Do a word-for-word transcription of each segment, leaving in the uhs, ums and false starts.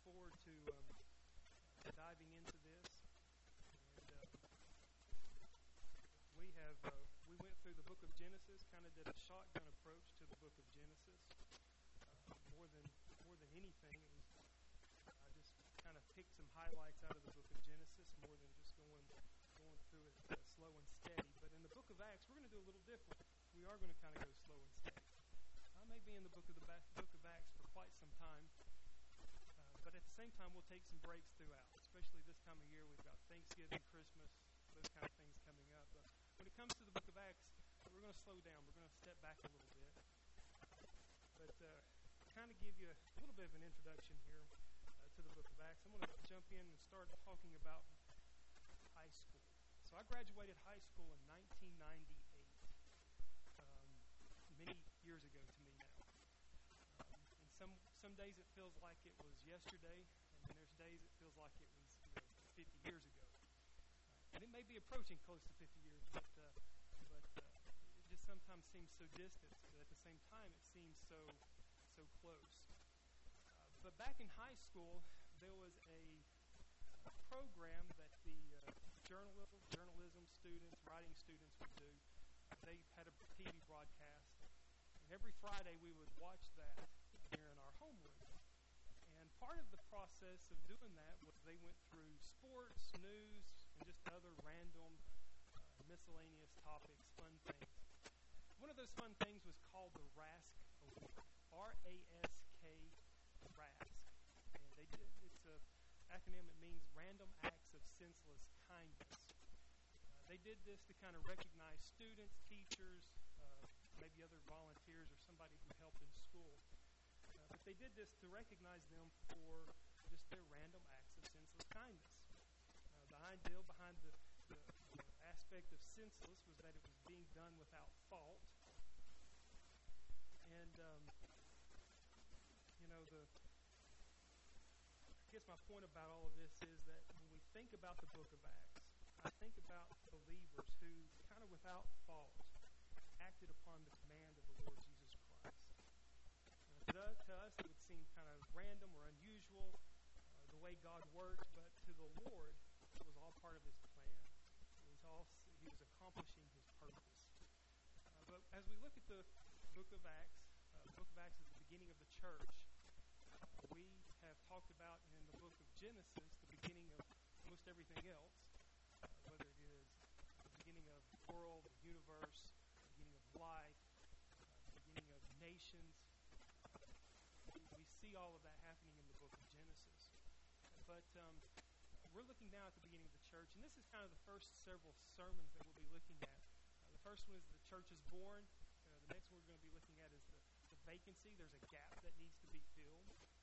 forward to um, uh, diving into this. And uh, we have uh, we went through the book of Genesis, kind of did a shotgun approach to the book of Genesis. Uh, more than more than anything, it was I just kind of picked some highlights out of the book of Genesis, more than just going going through it uh, slow and steady. But in the book of Acts, we're going to do a little different. We are going to kind of go slow and steady. I may be in the book of the ba- book of Acts for quite some time, uh, but at the same time, we'll take some breaks throughout. Especially this time of year, we've got Thanksgiving, Christmas, those kind of things coming up. But when it comes to the book of Acts, we're going to slow down. We're going to step back a little bit. But uh, kind of give you a little bit of an introduction here uh, to the book of Acts. I'm going to jump in and start talking about high school. So I graduated high school in nineteen ninety-eight, um, many years ago to me now. Um, and some some days it feels like it was yesterday, and then there's days it feels like it was you know, fifty years ago. Uh, and it may be approaching close to fifty years, but uh, but uh, it just sometimes seems so distant. But at the same time, it seems so so close. Uh, but back in high school, there was a, a program that the uh, journalism journalism students, writing students would do. They had a T V broadcast, and every Friday we would watch that during our homeroom. And part of the process of doing that was they went through sports, news, and just other random, uh, miscellaneous topics, fun things. One of those fun things was called the RASK Award, R A S K, RASK. And they did, it's a acronym. It means Random Acts of Senseless Kindness. Uh, they did this to kind of recognize students, teachers, uh, maybe other volunteers or somebody who helped in school. Uh, but they did this to recognize them for just their random acts of senseless kindness. Uh, the idea behind the, the, the aspect of senseless was that it was being done without fault. And, um, you know, the I guess my point about all of this is that when we think about the book of Acts, I think about believers who, kind of without fault, acted upon the command of the Lord Jesus Christ. Uh, to, to us, it would seem kind of random or unusual, uh, the way God worked, but to the Lord, it was all part of His plan. It was all, He was accomplishing His purpose. Uh, but as we look at the book of Acts, uh, the book of Acts is the beginning of the church. Uh, we have talked about in the book of Genesis the beginning of most everything else, uh, whether it is the beginning of the world, the universe, the beginning of life, uh, the beginning of nations. We, we see all of that happening in the book of Genesis. But um, we're looking now at the beginning of the church, and this is kind of the first several sermons that we'll be looking at. Uh, the first one is the church is born. Uh, the next one we're going to be looking at is the, the vacancy. There's a gap that needs to be filled.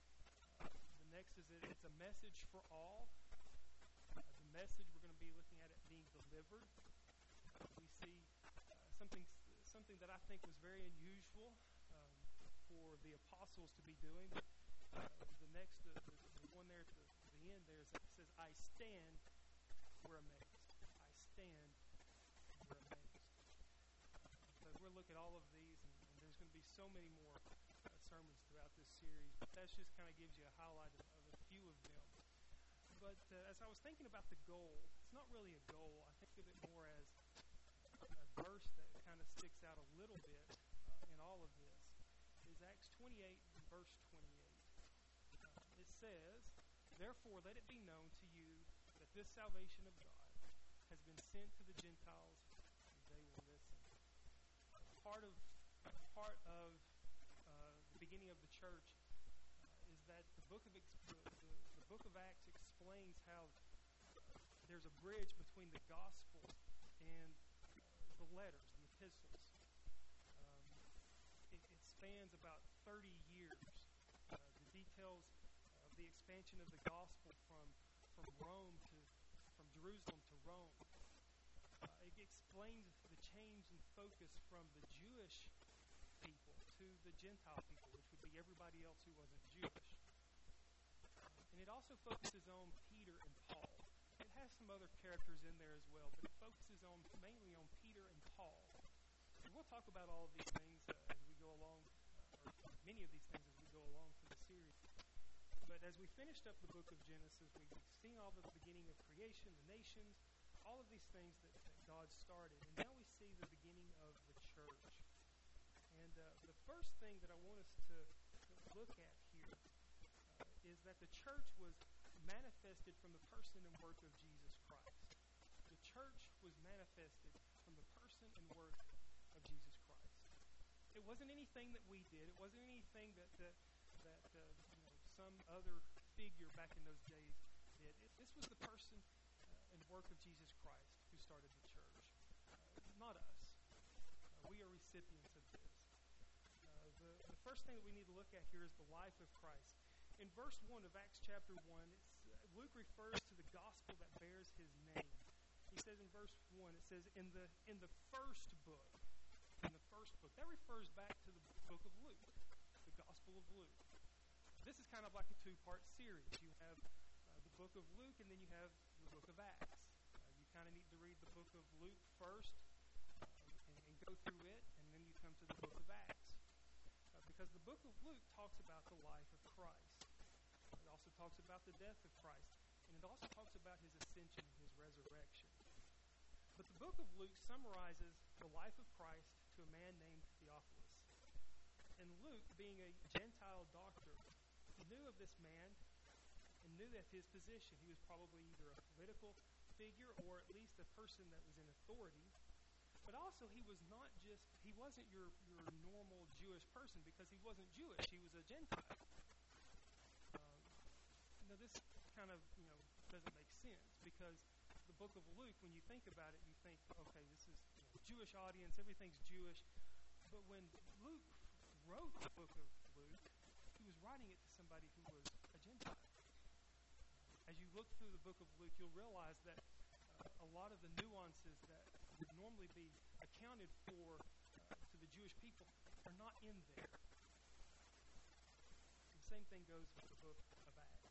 Next is that it's a message for all. Uh, the message we're going to be looking at it being delivered. Uh, we see uh, something something that I think was very unusual um, for the apostles to be doing. Uh, the next, uh, the, the one there at the, the end there is, it says, "I stand, we're amazed." I stand, we're amazed. Uh, but we'll look at all of these, and, and there's going to be so many more uh, sermons throughout this series. But that just kind of gives you a highlight of, of a few of them. But uh, as I was thinking about the goal, it's not really a goal. I think of it more as a verse that kind of sticks out a little bit uh, in all of this. Is Acts twenty-eight, verse twenty-eight. Uh, it says, "Therefore let it be known to you that this salvation of God has been sent to the Gentiles, and they will listen." Part of part of uh, the beginning of the church uh, is that the book of the, the, the book of Acts explains how there's a bridge between the gospel and uh, the letters, the epistles. Um, it, it spans about thirty years. Uh, the details of the expansion of the gospel from from Rome to from Jerusalem to Rome. Uh, it explains the change in focus from the Jewish people to the Gentile people, which would be everybody else who wasn't Jewish. And it also focuses on Peter and Paul. It has some other characters in there as well, but it focuses on mainly on Peter and Paul. And we'll talk about all of these things uh, as we go along, uh, or many of these things as we go along through the series. But as we finished up the book of Genesis, we've seen all the beginning of creation, the nations, all of these things that, that God started. And now we see the beginning of the church. And uh, the first thing that I want us to, to look at here uh, is that the church was manifested from the person and work of Jesus Christ. The church was manifested from the person and work of Jesus Christ. It wasn't anything that we did. It wasn't anything that that, that uh, you know, some other figure back in those days did. It, this was the person uh, and work of Jesus Christ who started the church, uh, not us. Uh, we are recipients of this. Uh, the, the first thing that we need to look at here is the life of Christ. In verse one of Acts chapter one, it's, uh, Luke refers to the gospel that bears his name. He says in verse one, it says, in the in the first book, in the first book. That refers back to the book of Luke, the Gospel of Luke. This is kind of like a two-part series. You have uh, the book of Luke, and then you have the book of Acts. Uh, you kind of need to read the book of Luke first uh, and, and go through it, and then you come to the book of Acts. Uh, because the book of Luke talks about the life of Christ. It also talks about the death of Christ, and it also talks about his ascension and his resurrection. But the book of Luke summarizes the life of Christ to a man named Theophilus. And Luke, being a Gentile doctor, knew of this man and knew that his position, he was probably either a political figure or at least a person that was in authority. But also he was not just, he wasn't your, your normal Jewish person because he wasn't Jewish, he was a Gentile. Um, now this kind of, you know, doesn't make sense because the book of Luke, when you think about it, you think, okay, this is you know, Jewish audience, everything's Jewish. But when Luke wrote the book of Luke, he was writing it to somebody who was a Gentile. As you look through the book of Luke, you'll realize that uh, a lot of the nuances that would normally be accounted for uh, to the Jewish people are not in there. The same thing goes with the book of Acts.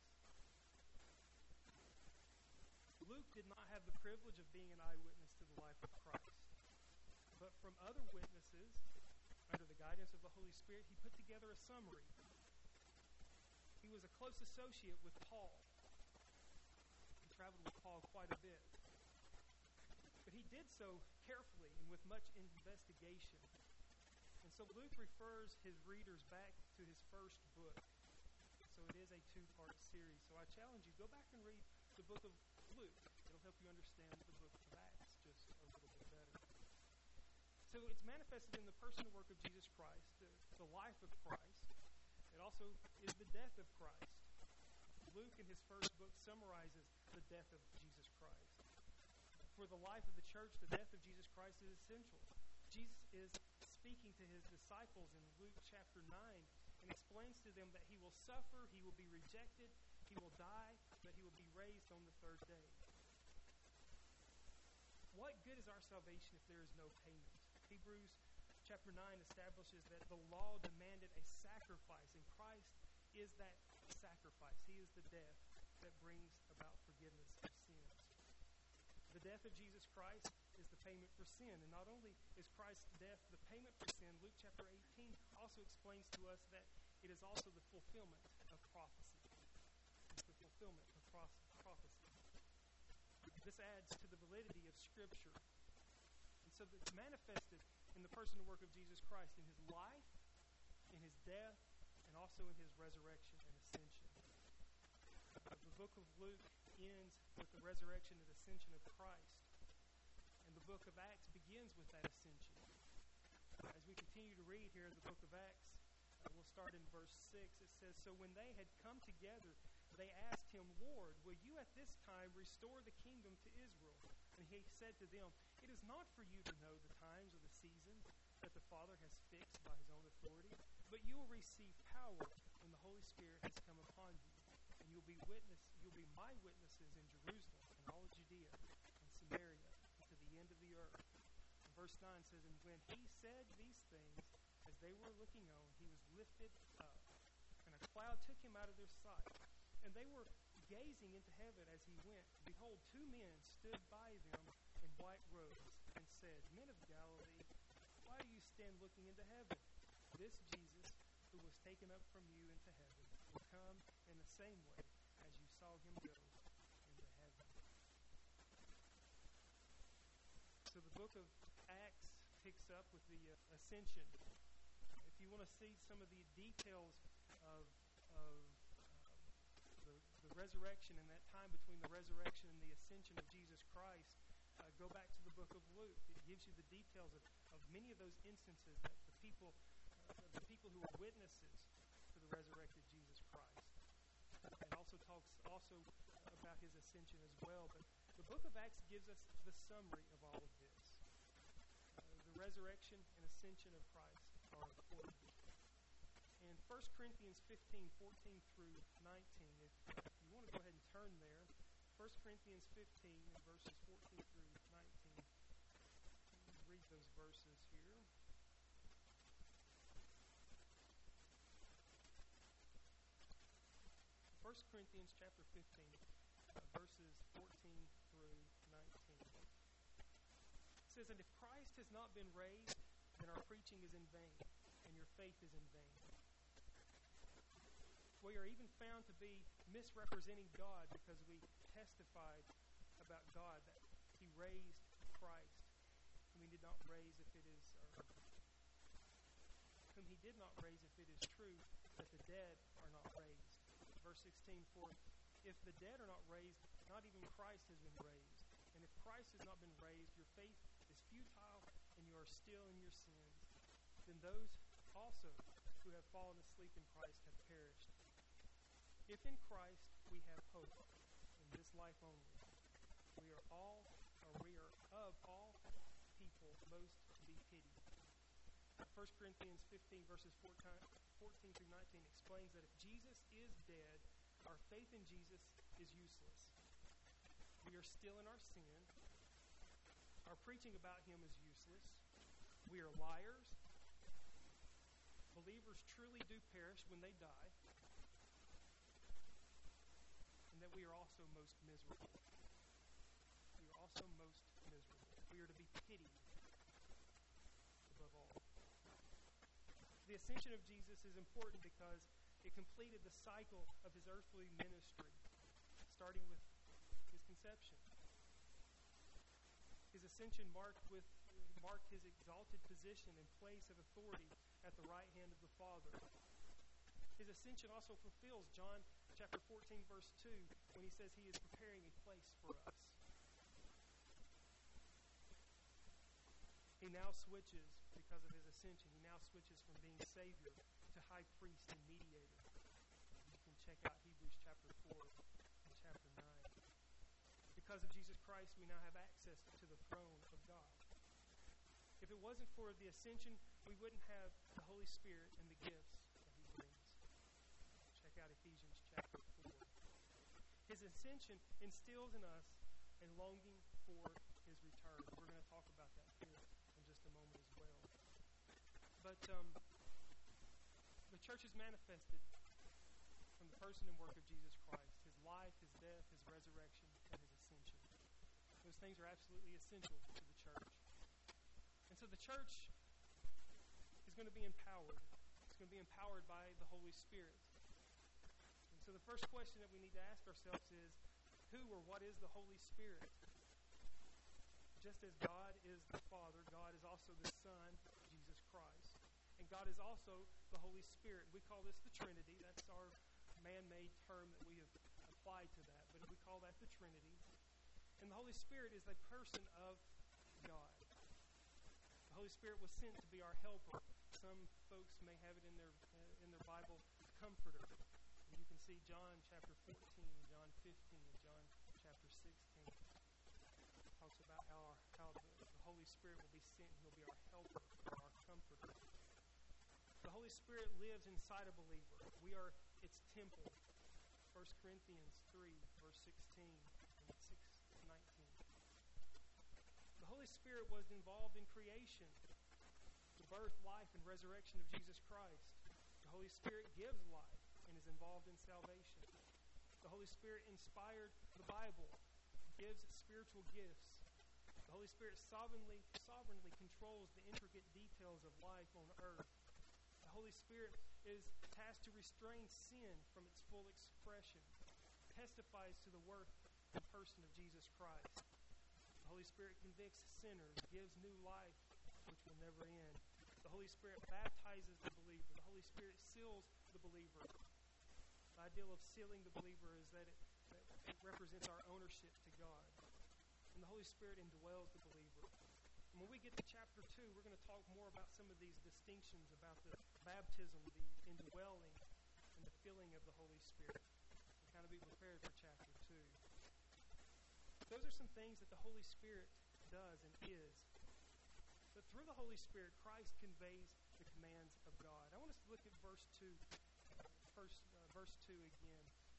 Luke did not have the privilege of being an eyewitness to the life of Christ. But from other witnesses, under the guidance of the Holy Spirit, he put together a summary. He was a close associate with Paul. He traveled with Paul quite a bit. But he did so carefully and with much investigation. And so Luke refers his readers back to his first book. So it is a two-part series. So I challenge you, go back and read the book of Luke. It'll help you understand the book of Acts just a little bit better. So it's manifested in the person and work of Jesus Christ, the, the life of Christ. It also is the death of Christ. Luke in his first book summarizes the death of Jesus Christ. For the life of the church, the death of Jesus Christ is essential. Jesus is speaking to his disciples in Luke chapter nine and explains to them that he will suffer, he will be rejected, he will die, but he will be raised on the third day. What good is our salvation if there is no payment? Hebrews chapter nine establishes that the law demanded a sacrifice, and Christ is that sacrifice. He is the death that brings about forgiveness of sins. The death of Jesus Christ is the payment for sin. And not only is Christ's death the payment for sin, Luke chapter eighteen also explains to us that it is also the fulfillment of prophecy. It's the fulfillment of prophecy. This adds to the validity of Scripture. And so it's manifested in the person and work of Jesus Christ, in his life, in his death, and also in his resurrection and ascension. Uh, the book of Luke ends with the resurrection and ascension of Christ. And the book of Acts begins with that ascension. As we continue to read here in the book of Acts, uh, we'll start in verse six. It says, "So when they had come together, they asked him, 'Lord, will you at this time restore the kingdom to Israel?' And he said to them, 'It is not for you to know the times or the seasons that the Father has fixed by his own authority, but you will receive power when the Holy Spirit has come upon you. And you'll be witness, you'll be my witnesses in Jerusalem and all of Judea and Samaria and to the end of the earth.'" And verse nine says, "And when he said these things, as they were looking on, he was lifted up, and a cloud took him out of their sight. And they were gazing into heaven as he went. Behold, two men stood by them in white robes and said, 'Men of Galilee, why do you stand looking into heaven? This Jesus, who was taken up from you into heaven, will come in the same way as you saw him go into heaven. So the book of Acts picks up with the uh, ascension. If you want to see some of the details of, of uh, the, the resurrection and that time between the resurrection and the ascension of Jesus Christ, uh, go back to the book of Luke. It gives you the details of, of many of those instances that the people, uh, the people who were witnesses to the resurrected Jesus Christ. It also talks also about his ascension as well. But the book of Acts gives us the summary of all of this. Uh, the resurrection and ascension of Christ are important. In First Corinthians fifteen, fourteen through nineteen, if, if you want to go ahead and turn there, First Corinthians fifteen, verses fourteen through nineteen. Let's read those verses here. First Corinthians chapter fifteen, uh, verses fourteen through nineteen. It says, "And if Christ has not been raised, then our preaching is in vain, and your faith is in vain. We are even found to be misrepresenting God because we testified about God that he raised Christ, whom he did not raise if it is, or whom he did not raise if it is true that the dead are not raised." Verse sixteen, "For if the dead are not raised, not even Christ has been raised. And if Christ has not been raised, your faith is futile, and you are still in your sins. Then those also who have fallen asleep in Christ have perished. If in Christ we have hope in this life only, we are all, or we are of all people most to be pitied." First Corinthians fifteen, verses fourteen through nineteen explains that if Jesus is dead, our faith in Jesus is useless. We are still in our sin. Our preaching about him is useless. We are liars. Believers truly do perish when they die. And that we are also most miserable. We are also most miserable. We are to be pitied above all. The ascension of Jesus is important because it completed the cycle of his earthly ministry, starting with his conception. His ascension marked with marked his exalted position and place of authority at the right hand of the Father. His ascension also fulfills John chapter fourteen, verse two, when he says he is preparing a place for us. He now switches, because of his ascension, he now switches from being Savior to high priest and mediator. You can check out Hebrews chapter four and chapter nine. Because of Jesus Christ, we now have access to the throne of God. If it wasn't for the ascension, we wouldn't have the Holy Spirit and the gifts that he brings. Check out Ephesians chapter four. His ascension instills in us a longing for his return. We're going to talk about that here in just a moment as well. But um, the church is manifested from the person and work of Jesus Christ, his life, his death, his resurrection, and his ascension. Those things are absolutely essential to the church. And so the church is going to be empowered. It's going to be empowered by the Holy Spirit. And so the first question that we need to ask ourselves is, who or what is the Holy Spirit? Just as God is the Father, God is also the Son, Jesus Christ. And God is also the Holy Spirit. We call this the Trinity. That's our man-made term that we have applied to that. But we call that the Trinity. And the Holy Spirit is the person of God. The Holy Spirit was sent to be our helper. Some folks may have it in their uh, in their Bible, comforter. And you can see John chapter fourteen, and John fifteen, and John chapter sixteen. It talks about how, our, how the, the Holy Spirit will be sent. He'll be our helper, or our comforter. The Holy Spirit lives inside a believer. We are its temple. First Corinthians three, verse sixteen and six nineteen. The Holy Spirit was involved in creation, the birth, life, and resurrection of Jesus Christ. The Holy Spirit gives life and is involved in salvation. The Holy Spirit inspired the Bible, gives spiritual gifts. The Holy Spirit sovereignly, sovereignly controls the intricate details of life on earth. The Holy Spirit is tasked to restrain sin from its full expression, testifies to the worth and person of Jesus Christ. The Holy Spirit convicts sinners, gives new life, which will never end. The Holy Spirit baptizes the believer. The Holy Spirit seals the believer. The ideal of sealing the believer is that it, that it represents our ownership to God. And the Holy Spirit indwells the believer. And when we get to chapter two, we're going to talk more about some of these distinctions about the baptism, the indwelling, and the filling of the Holy Spirit. To kind of be prepared for chapter two. Those are some things that the Holy Spirit does and is. But through the Holy Spirit, Christ conveys the commands of God. I want us to look at verse two, uh, first, uh, verse two again.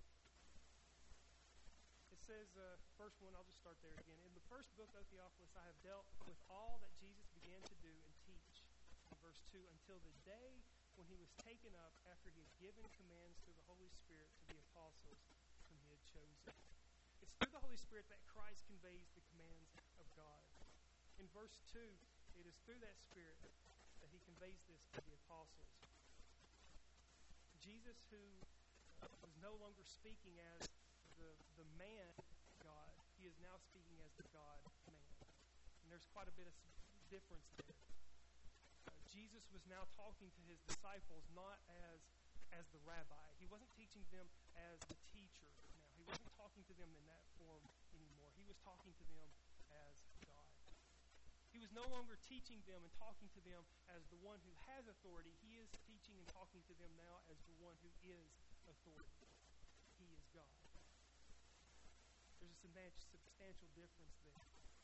It says, uh, verse one, I'll just start there again. In the first book, O Theophilus, I have dealt with all that Jesus began to do and teach. In verse two, until the day when he was taken up after he had given commands through the Holy Spirit to the apostles whom he had chosen. It's through the Holy Spirit that Christ conveys the commands of God. In verse two, it is through that Spirit that he conveys this to the apostles. Jesus, who uh, was no longer speaking as the, the man God, he is now speaking as the God-man. And there's quite a bit of difference there. Uh, Jesus was now talking to his disciples not as, as the rabbi. He wasn't teaching them as the teacher now. He wasn't talking to them in that form anymore. He was talking to them as God. He was no longer teaching them and talking to them as the one who has authority. He is teaching and talking to them now as the one who is authority. He is God. There's a substantial difference there.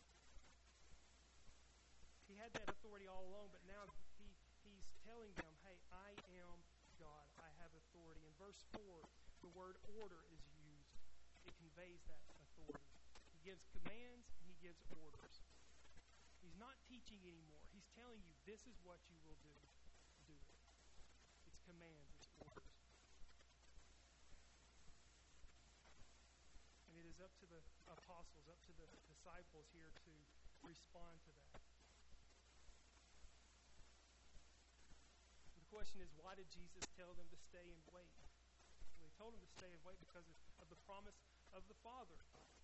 He had that authority all along, but now he, he's telling them, hey, I am God. I have authority. In verse four, the word order is used. It conveys that authority. He gives commands and he gives orders. He's not teaching anymore. He's telling you, this is what you will do. Do it. It's commands. It's orders. And it is up to the apostles, up to the disciples here to respond to that. The question is, why did Jesus tell them to stay and wait? Well, he told them to stay and wait because of, of the promise of the Father.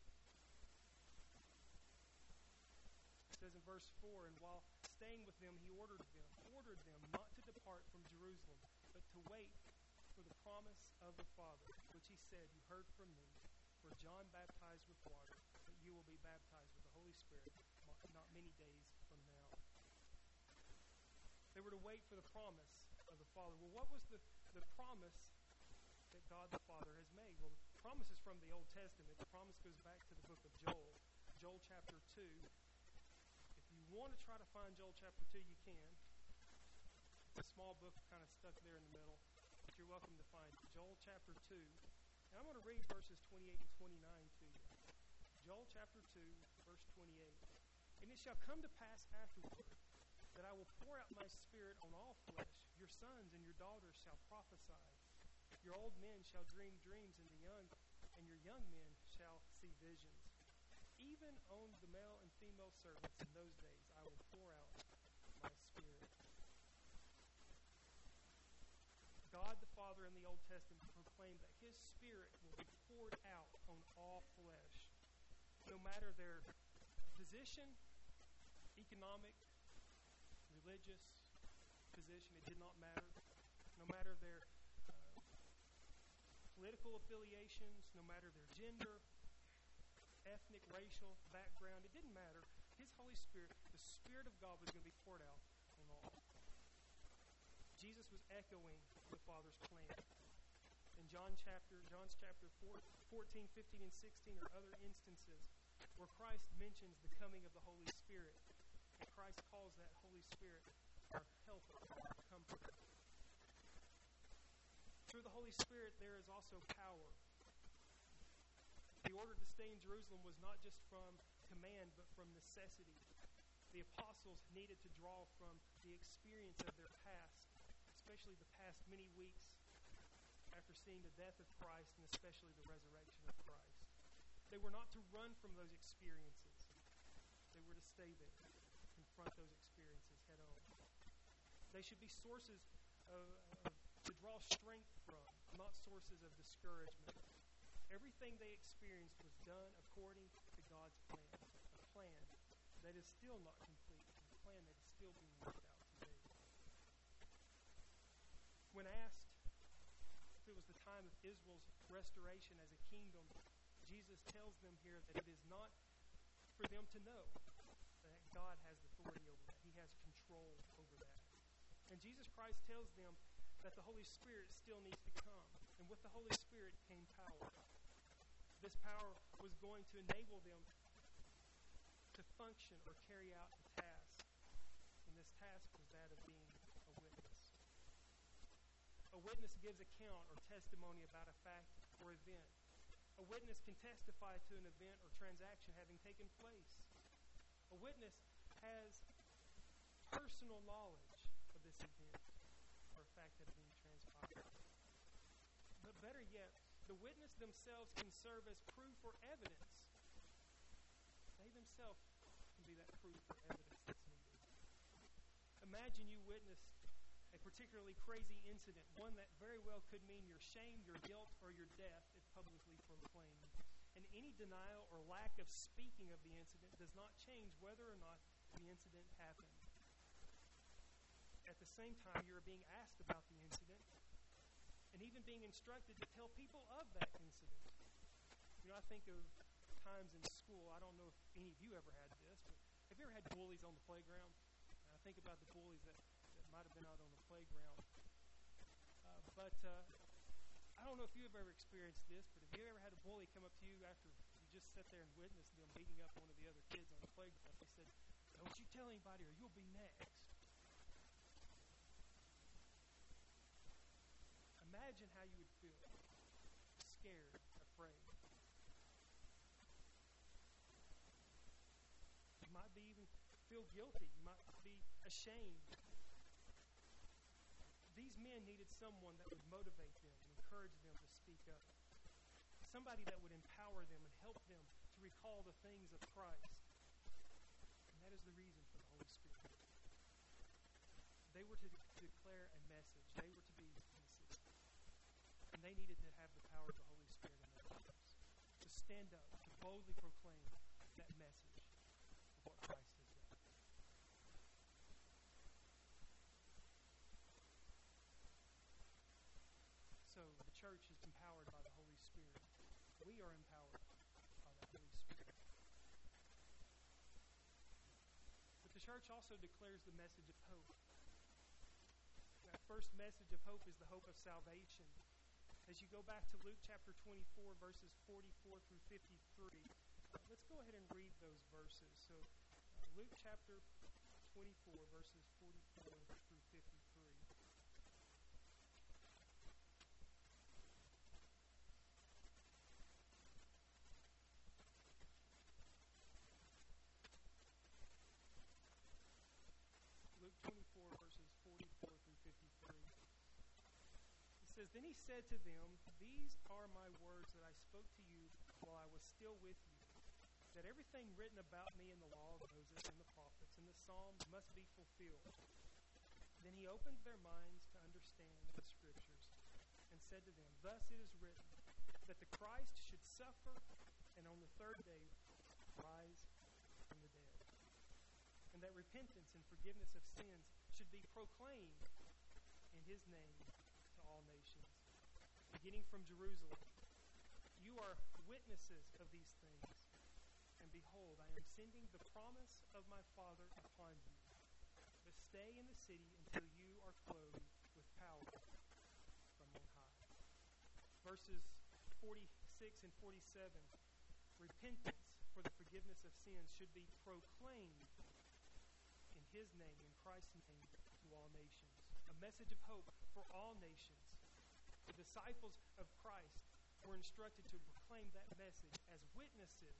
It says in verse four, and while staying with them, he ordered them, ordered them not to depart from Jerusalem, but to wait for the promise of the Father, which he said, you heard from me. For John baptized with water, but you will be baptized with the Holy Spirit not many days from now. They were to wait for the promise of the Father. Well, what was the, the promise that God the Father has made? Well, the promise is from the Old Testament. The promise goes back to the book of Joel, Joel chapter two. If you want to try to find Joel chapter two, you can. It's a small book kind of stuck there in the middle, but you're welcome to find it. Joel chapter two. And I'm going to read verses twenty-eight and twenty-nine to you. Joel chapter two, verse twenty-eight. And it shall come to pass afterward that I will pour out my Spirit on all flesh. Your sons and your daughters shall prophesy. Your old men shall dream dreams, and the young and your young men shall see visions. Even on the male and female servants in those days I will pour out my Spirit. God the Father in the Old Testament proclaimed that his Spirit will be poured out on all flesh, no matter their position, economic, religious position. It did not matter. No matter their uh, political affiliations, no matter their gender, ethnic, racial background, it didn't matter. His Holy Spirit, the Spirit of God, was going to be poured out on all. Jesus was echoing the Father's plan. In John chapter, John's chapter fourteen, fifteen, and sixteen are other instances where Christ mentions the coming of the Holy Spirit. And Christ calls that Holy Spirit our helper, our comforter. Through the Holy Spirit, there is also power. The order to stay in Jerusalem was not just from command, but from necessity. The apostles needed to draw from the experience of their past, especially the past many weeks after seeing the death of Christ and especially the resurrection of Christ. They were not to run from those experiences. They were to stay there, confront those experiences head on. They should be sources of, of, to draw strength from, not sources of discouragement. Everything they experienced was done according to God's plan, a plan that is still not complete, a plan that is still being worked out today. When asked if it was the time of Israel's restoration as a kingdom, Jesus tells them here that it is not for them to know that God has authority over that. He has control over that. And Jesus Christ tells them that the Holy Spirit still needs to come. And with the Holy Spirit came power. This power was going to enable them to function or carry out a task. And this task was that of being a witness. A witness gives account or testimony about a fact or event. A witness can testify to an event or transaction having taken place. A witness has personal knowledge of this event or a fact that is being transpired. But better yet, the witness themselves can serve as proof or evidence. They themselves can be that proof or evidence that's needed. Imagine you witnessed a particularly crazy incident, one that very well could mean your shame, your guilt, or your death if publicly proclaimed. And any denial or lack of speaking of the incident does not change whether or not the incident happened. At the same time, you are being asked about the incident and even being instructed to tell people of that incident. You know, I think of times in school, I don't know if any of you ever had this, but have you ever had bullies on the playground? And I think about the bullies that, that might have been out on the playground. Uh, but uh, I don't know if you've ever experienced this, but have you ever had a bully come up to you after you just sat there and witnessed them beating up one of the other kids on the playground? They said, "Don't you tell anybody or you'll be next." Imagine how you would feel. Scared, afraid. You might be even feel guilty. You might be ashamed. These men needed someone that would motivate them and encourage them to speak up. Somebody that would empower them and help them to recall the things of Christ. And that is the reason for the Holy Spirit. They were to declare a message. They were to be witnesses. And they needed to have the power of the Holy Spirit in their lives. To stand up, to boldly proclaim that message of what Christ has done. So the church is empowered by the Holy Spirit. We are empowered by the Holy Spirit. But the church also declares the message of hope. That first message of hope is the hope of salvation. As you go back to Luke chapter twenty-four, verses forty-four through fifty-three, uh, let's go ahead and read those verses. So, uh, Luke chapter twenty-four, verses forty-four through fifty-three. Luke twenty-four, verses forty-four through fifty-three. It says, "Then he said to them, These are my words that I spoke to you while I was still with you, that everything written about me in the law of Moses and the prophets and the Psalms must be fulfilled. Then he opened their minds to understand the Scriptures and said to them, Thus it is written, that the Christ should suffer and on the third day rise from the dead, and that repentance and forgiveness of sins should be proclaimed in his name to all nations, beginning from Jerusalem. You are witnesses of these things. And behold, I am sending the promise of my Father upon you. But stay in the city until you are clothed with power from on high." Verses forty-six and forty-seven. Repentance for the forgiveness of sins should be proclaimed in his name, in Christ's name, to all nations. A message of hope for all nations. The disciples of Christ were instructed to proclaim that message as witnesses.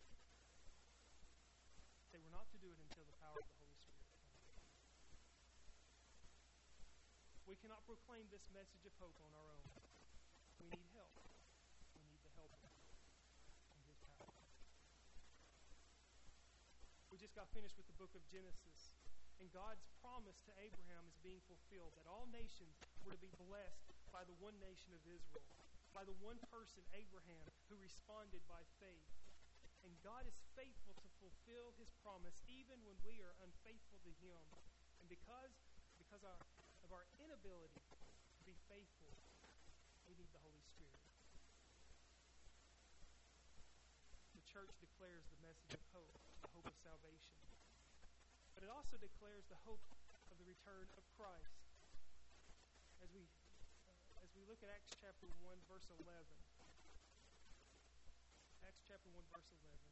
They were not to do it until the power of the Holy Spirit came. We cannot proclaim this message of hope on our own. We need help. We need the help in his power. We just got finished with the book of Genesis. And God's promise to Abraham is being fulfilled, that all nations were to be blessed by the one nation of Israel, by the one person, Abraham, who responded by faith. And God is faithful to fulfill his promise even when we are unfaithful to him. And because, because our, of our inability to be faithful, we need the Holy Spirit. The church declares the message of hope, the hope of salvation. But it also declares the hope of the return of Christ. As we uh, as we look at Acts chapter one, verse eleven. Acts chapter one, verse eleven.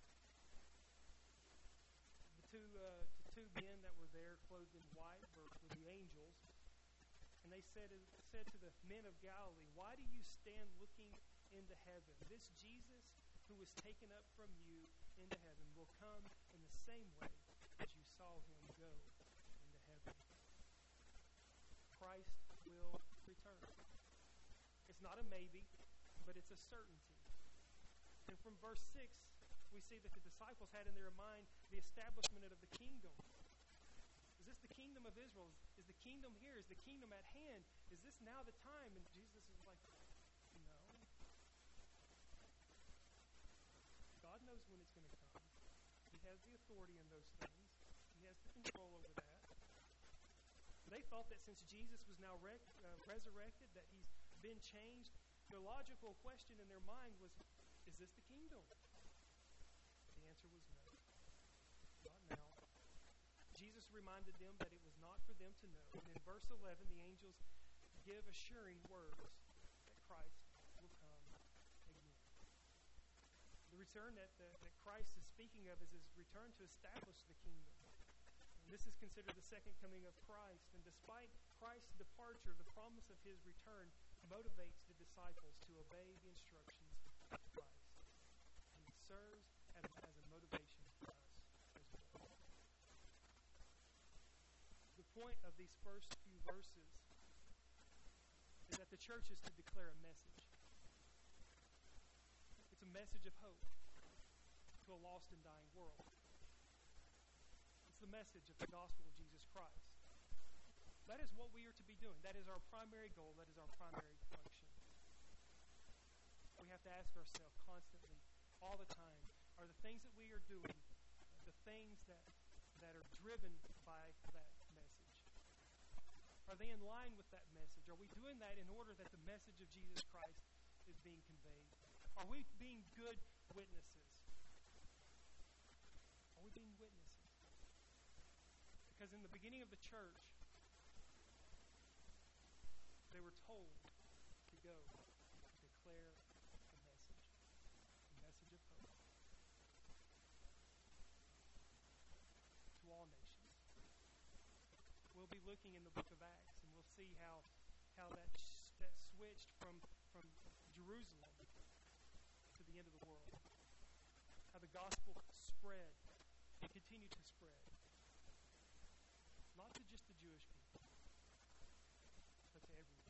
The two uh, the two men that were there, clothed in white, were, were the angels, and they said said to the men of Galilee, "Why do you stand looking into heaven? This Jesus who was taken up from you into heaven will come in the same way as you saw him go into heaven." Christ will return. It's not a maybe, but it's a certainty. And from verse six, we see that the disciples had in their mind the establishment of the kingdom. Is this the kingdom of Israel? Is the kingdom here? Is the kingdom at hand? Is this now the time? And Jesus is like, no. God knows when it's going to come. He has the authority in those things. He has the control over that. They thought that since Jesus was now rec- uh, resurrected, that he's been changed, the logical question in their mind was, is this the kingdom? The answer was no. Not now. Jesus reminded them that it was not for them to know. And in verse eleven, the angels give assuring words that Christ will come again. The return that, the, that Christ is speaking of is his return to establish the kingdom. And this is considered the second coming of Christ. And despite Christ's departure, the promise of his return motivates the disciples to obey the instructions of Christ. And it serves as, as a motivation for us as well. The point of these first few verses is that the church is to declare a message. It's a message of hope to a lost and dying world. It's the message of the gospel of Jesus Christ. That is what we are to be doing. That is our primary goal. That is our primary function. We have to ask ourselves constantly, all the time, are the things that we are doing the things that, that are driven by that message? Are they in line with that message? Are we doing that in order that the message of Jesus Christ is being conveyed? Are we being good witnesses? Are we being witnesses? Because in the beginning of the church, they were told to go declare the message, the message of hope to all nations. We'll be looking in the book of Acts, and we'll see how how that that switched from from Jerusalem to the end of the world. How the gospel spread and continued to spread, not to just the Jewish people, but to everyone.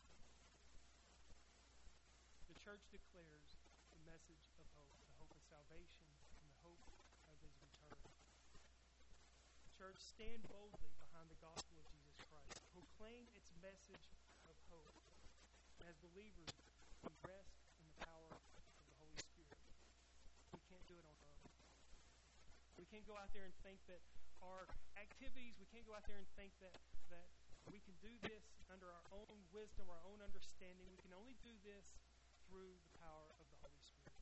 The church declares the message of hope, the hope of salvation, and the hope of his return. Church, stand boldly behind the gospel of Jesus Christ. Proclaim its message of hope. And as believers, we rest in the power of the Holy Spirit. We can't do it on our own. We can't go out there and think that our activities, we can't go out there and think that, that we can do this under our own wisdom, our own understanding. We can only do this through the power of the Holy Spirit.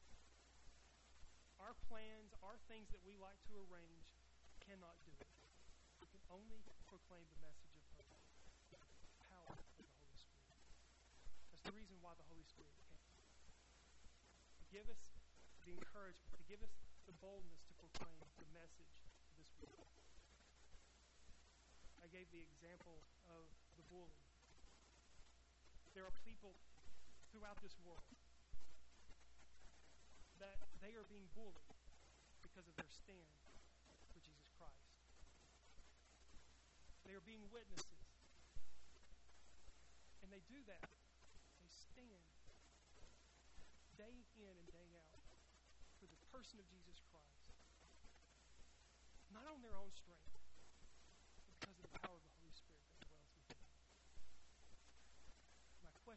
Our plans, our things that we like to arrange, cannot do it. We can only proclaim the message of hope. The power of the Holy Spirit. That's the reason why the Holy Spirit came. To give us the encouragement, to give us the boldness to proclaim the message to this world. I gave the example of the bully. There are people throughout this world that they are being bullied because of their stand for Jesus Christ. They are being witnesses. And they do that. They stand day in and day out for the person of Jesus Christ. Not on their own strength,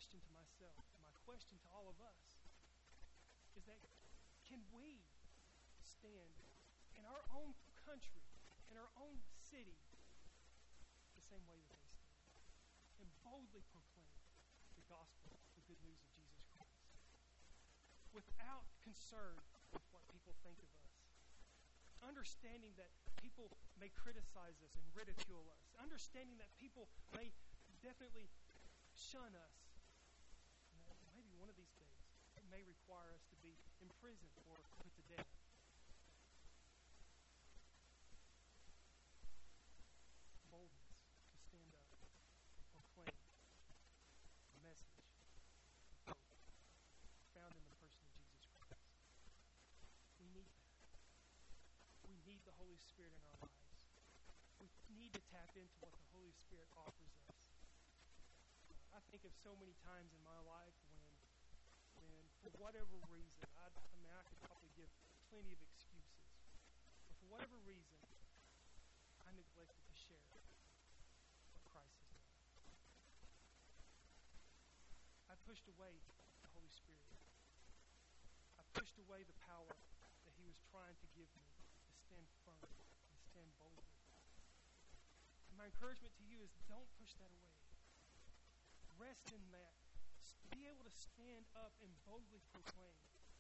question to myself, my question to all of us, is that can we stand in our own country, in our own city, the same way that they stand, and boldly proclaim the gospel, the good news of Jesus Christ, without concern with what people think of us, understanding that people may criticize us and ridicule us, understanding that people may definitely shun us. Maybe one of these days it may require us to be imprisoned or put to death. Boldness to stand up and proclaim the message of hope found in the person of Jesus Christ. We need that. We need the Holy Spirit in our lives. We need to tap into what the Holy Spirit offers us. I think of so many times in my life when, when for whatever reason, I, I mean, I could probably give plenty of excuses, but for whatever reason, I neglected to share what Christ has done. I pushed away the Holy Spirit. I pushed away the power that He was trying to give me to stand firm and stand boldly. And my encouragement to you is don't push that away. Rest in that. Be able to stand up and boldly proclaim.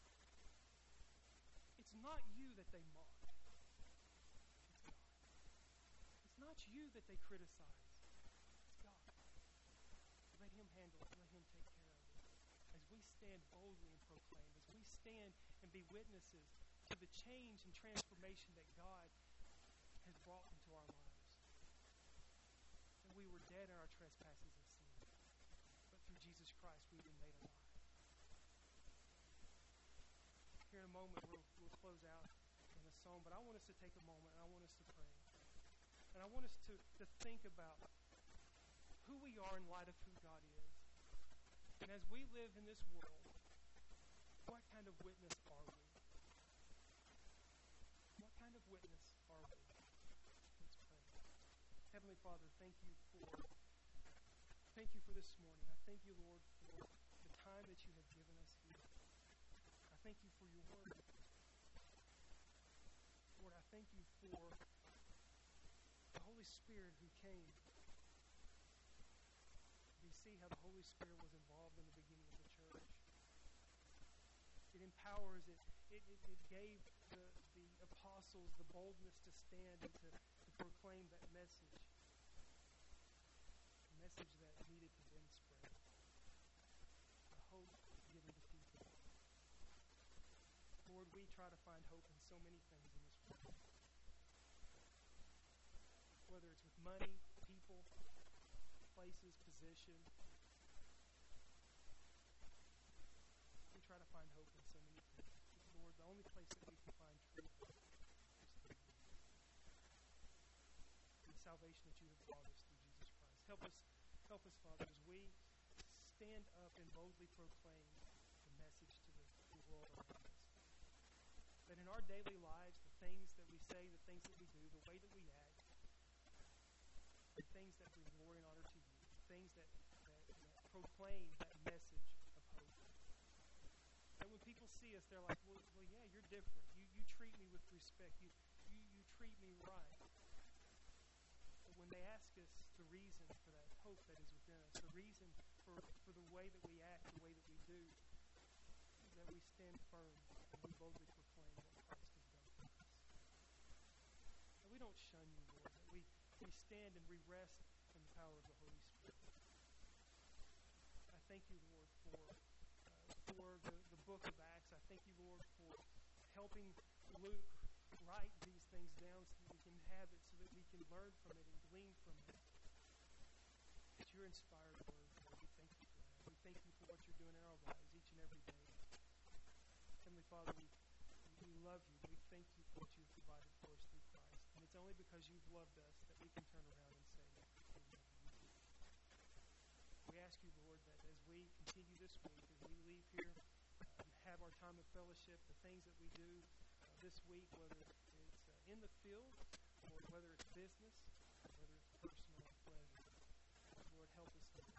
It's not you that they mock. It's God. It's not you that they criticize. It's God. Let Him handle it. Let Him take care of it. As we stand boldly and proclaim, as we stand and be witnesses to the change and transformation that God has brought into our lives. That we were dead in our trespasses and sins. Through Jesus Christ, we've been made alive. Here in a moment, we'll, we'll close out in a song, but I want us to take a moment and I want us to pray. And I want us to, to think about who we are in light of who God is. And as we live in this world, what kind of witness are we? What kind of witness are we? Let's pray. Heavenly Father, thank you for Thank you for this morning. I thank you, Lord, for the time that you have given us here. I thank you for your word. Lord, I thank you for the Holy Spirit who came. We see how the Holy Spirit was involved in the beginning of the church. It empowers, it it, it, it gave the, the apostles the boldness to stand and to, to proclaim that message. Message that needed to then spread. The hope given to people. Lord, we try to find hope in so many things in this world. Whether it's with money, people, places, position. We try to find hope in so many things. Lord, the only place that we can find true hope is through you. The salvation that you have brought us through Jesus Christ. Help us Help us, Father, as we stand up and boldly proclaim the message to the, the world around us. That in our daily lives, the things that we say, the things that we do, the way that we act, the things that bring glory and honor to you, the things that, that, that proclaim that message of hope. That when people see us, they're like, well, well yeah, you're different. You, you treat me with respect. You, you, you treat me right. But when they ask us the reason for that hope that is within us, the reason for, for the way that we act, the way that we do, that we stand firm and we boldly proclaim what Christ has done for us. That we don't shun you, Lord, that we, we stand and we rest in the power of the Holy Spirit. I thank you, Lord, for, uh, for the, the book of Acts. I thank you, Lord, for helping Luke write these things down so that we can have it, so that we can learn from it and glean from it. It's your inspired word, Lord. We thank you for that. We thank you for what you're doing in our lives each and every day. Heavenly Father, we, we love you. We thank you for what you've provided for us through Christ. And it's only because you've loved us that we can turn around and say, we love you. We ask you, Lord, that as we continue this week, as we leave here uh, and have our time of fellowship, the things that we do uh, this week, whether it's uh, in the field or whether it's business, or whether it's personal pleasure, Lord, help us to